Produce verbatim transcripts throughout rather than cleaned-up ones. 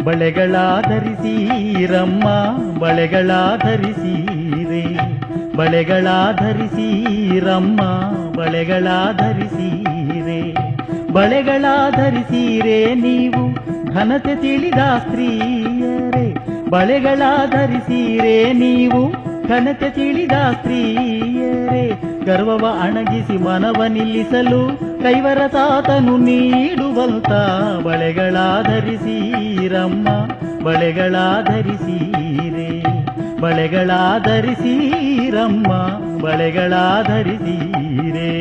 ಬಳೆಗಳಾಧರಿಸೀರಮ್ಮ ಬಳೆಗಳಾಧರಿಸೀರೆ, ಬಳೆಗಳಾಧರಿಸೀರಮ್ಮ ಬಳೆಗಳಾಧರಿಸೀರೆ, ಬಳೆಗಳಾಧರಿಸೀರೆ ನೀವು ಘನತೆ ತಿಳಿದ ಸ್ತ್ರೀಯರೇ, ಬಳೆಗಳಾಧರಿಸೀರೆ ನೀವು ಘನತೆ ತಿಳಿದ ಸ್ತ್ರೀಯರೇ, ಗರ್ವವ ಅಣಗಿಸಿ ಮನವ ನಿಲ್ಲಿಸಲು ಕೈವರ ತಾತನು ನೀಡುವಂತ ಬಳೆಗಳಾಧರಿಸೀರಮ್ಮ ಬಳೆಗಳಾಧರಿಸೀರೆ, ಬಳೆಗಳಾಧರಿಸೀರಮ್ಮ ಬಳೆಗಳಾಧರಿಸೀರೆ.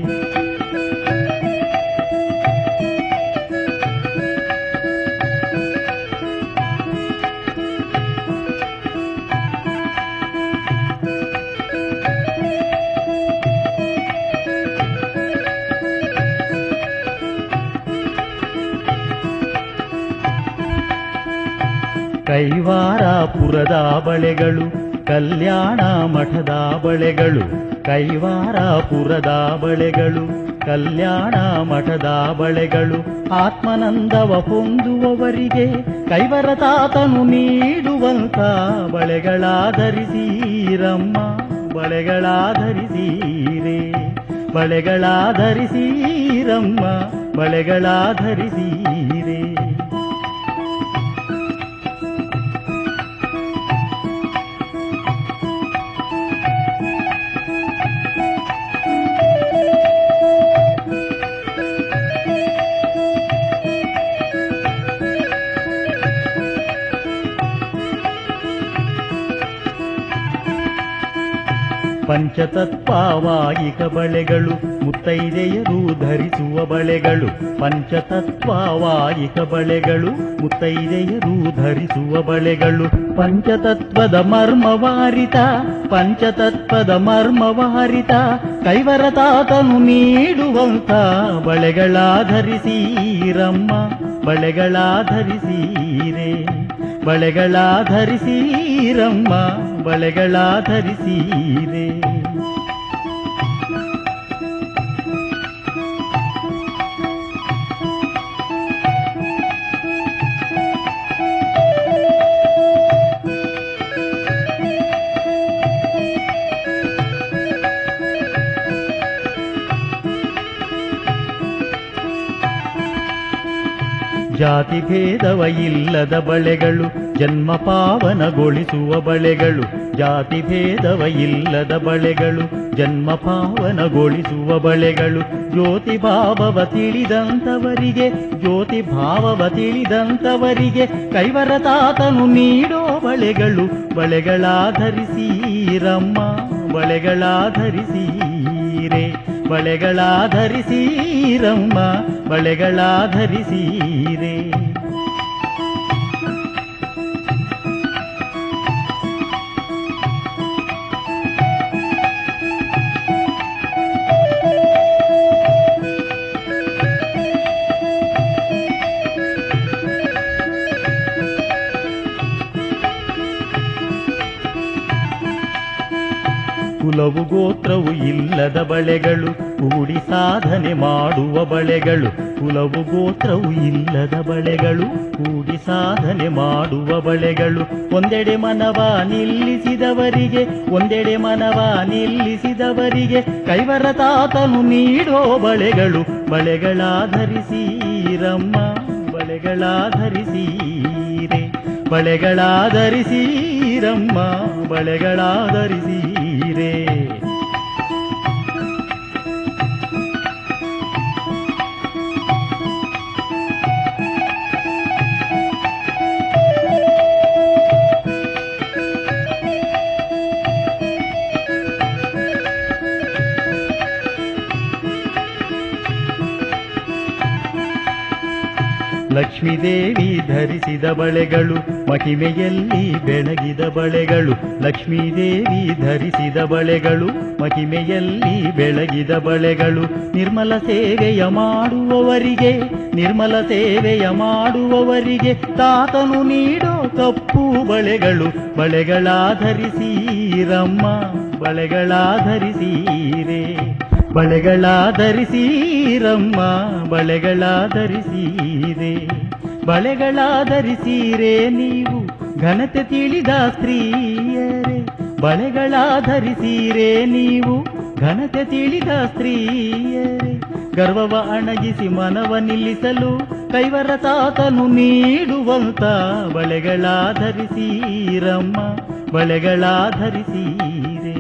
ಕೈವಾರಪುರದ ಬಳೆಗಳು ಕಲ್ಯಾಣ ಮಠದ ಬಳೆಗಳು, ಕೈವಾರಪುರದ ಬಳೆಗಳು ಕಲ್ಯಾಣ ಮಠದ ಬಳೆಗಳು, ಆತ್ಮನಂದವ ಹೊಂದುವವರಿಗೆ ಕೈವರ ತಾತನು ನೀಡುವಂತ ಬಳೆಗಳಾಧರಿಸೀರಮ್ಮ ಬಳೆಗಳಾಧರಿಸೀರೆ, ಬಳೆಗಳಾಧರಿಸೀರಮ್ಮ ಬಳೆಗಳಾಧರಿಸೀರೆ. ಪಂಚತತ್ವವಾಯಿಕ ಬಳೆಗಳು ಮುತ್ತೈದೆಯರು ಧರಿಸುವ ಬಳೆಗಳು, ಪಂಚತತ್ವವಾಯಿಕ ಬಳೆಗಳು ಮುತ್ತೈದೆಯರು ಧರಿಸುವ ಬಳೆಗಳು, ಪಂಚತತ್ವದ ಮರ್ಮವಾರಿತ ಪಂಚತತ್ವದ ಮರ್ಮವಾರಿತ ಕೈವರ ತಾತನು ನೀಡುವಂತ ಬಳೆಗಳಾಧರಿಸೀರಮ್ಮ ಬಳೆಗಳಾಧರಿಸೀರೆ, ಬಳೆಗಳಾಧರಿಸೀರಮ್ಮ ಬಳೆಗಳಾಧರಿಸೀರೆ. ಜಾತಿ ಭೇದವ ಇಲ್ಲದ ಬಳೆಗಳು ಜನ್ಮ ಪಾವನಗೊಳಿಸುವ ಬಳೆಗಳು, ಜಾತಿ ಭೇದವ ಇಲ್ಲದ ಬಳೆಗಳು ಜನ್ಮ ಪಾವನಗೊಳಿಸುವ ಬಳೆಗಳು, ಜ್ಯೋತಿ ಭಾವವ ತಿಳಿದಂತವರಿಗೆ ಜ್ಯೋತಿ ಭಾವವ ತಿಳಿದಂತವರಿಗೆ ಕೈವರ ತಾತನು ನೀಡೋ ಬಳೆಗಳು, ಬಳೆಗಳಾಧರಿಸೀರಮ್ಮ ಬಳೆಗಳಾಧರಿಸೀರೆ, ಬಳೆಗಳಾಧರಿಸೀರಮ್ಮ ಬಳೆಗಳಾಧರಿಸೀರೆ. ಕುಲವು ಗೋತ್ರವು ಇಲ್ಲದ ಬಳೆಗಳು ಕೂಡಿ ಸಾಧನೆ ಮಾಡುವ ಬಳೆಗಳು, ಕುಲವು ಗೋತ್ರವು ಇಲ್ಲದ ಬಳೆಗಳು ಕೂಡಿ ಸಾಧನೆ ಮಾಡುವ ಬಳೆಗಳು, ಒಂದೆಡೆ ಮನವ ನಿಲ್ಲಿಸಿದವರಿಗೆ ಒಂದೆಡೆ ಮನವ ನಿಲ್ಲಿಸಿದವರಿಗೆ ಕೈವರ ತಾತನು ನೀಡೋ ಬಳೆಗಳು, ಬಳೆಗಳಾಧರಿಸೀರಮ್ಮ ಬಳೆಗಳಾಧರಿಸೀರೆ, ಬಳೆಗಳಾಧರಿಸೀರಮ್ಮ ಬಳೆಗಳಾಧರಿಸೀರೆ. ಲಕ್ಷ್ಮೀದೇವಿ ಧರಿಸಿದ ಬಳೆಗಳು ಮಹಿಮೆಯಲ್ಲಿ ಬೆಳಗಿದ ಬಳೆಗಳು, ಲಕ್ಷ್ಮೀದೇವಿ ಧರಿಸಿದ ಬಳೆಗಳು ಮಹಿಮೆಯಲ್ಲಿ ಬೆಳಗಿದ ಬಳೆಗಳು, ನಿರ್ಮಲ ಸೇವೆಯ ಮಾಡುವವರಿಗೆ ನಿರ್ಮಲ ಸೇವೆಯ ಮಾಡುವವರಿಗೆ ತಾತನು ನೀಡೋ ಕಪ್ಪು ಬಳೆಗಳು, ಬಳೆಗಳಾಧರಿಸೀರಮ್ಮ ಬಳೆಗಳಾಧರಿಸೀರೆ, ಬಳೆಗಳಾಧರಿಸೀರಮ್ಮ ಬಳೆಗಳಾಧರಿಸೀರೆ, ಬಳೆಗಳಾಧರಿಸೀರೆ ನೀವು ಘನತೆ ತಿಳಿದ ಸ್ತ್ರೀಯರೇ, ಬಳೆಗಳಾಧರಿಸೀರೆ ನೀವು ಘನತೆ ತಿಳಿದ ಸ್ತ್ರೀಯರೇ, ಗರ್ವವ ಅಣಗಿಸಿ ಮನವ ನಿಲ್ಲಿಸಲು ಕೈವರ ತಾತನು ನೀಡುವಂತ ಬಳೆಗಳಾಧರಿಸೀರಮ್ಮ, ಬಳೆಗಳಾಧರಿಸೀರೆ,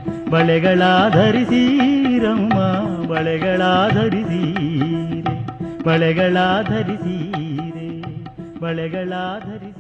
ಬಳೆಗಳಾಧರಿಸೀರಮ್ಮ, ಬಳೆಗಳಾಧರಿಸೀರೆ, ಬಳೆಗಳಾಧರಿಸೀರೆ, ಬಳೆಗಳಾಧರಿಸಿ